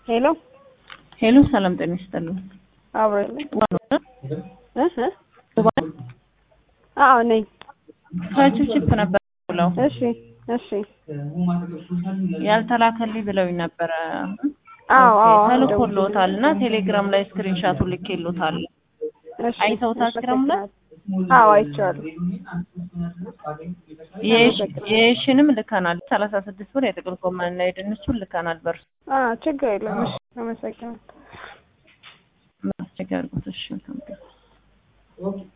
ሄሎ ሄሎ ሰላም ጤና ይስጥልኝ። አብረን እህ አዎ ነኝ። ከቺፕ ነበር ብለው እሺ ያልተላከልኝ ብለውኝ ነበር። አዎ ተልኮልዎታልና ቴሌግራም ላይ ስክሪንሻቱ ልኬልዎታል። አይተውታል ቴሌግራም ላይ? አዎ አይቻለሁ። የሽንም ልከናል 36 ብር የጥቅል ጎመን እና የድንቹን ልከናል በርሱ። ችግር የለም። እሺ አመሰግናለሁ። ማስቸገር ነው። እሺ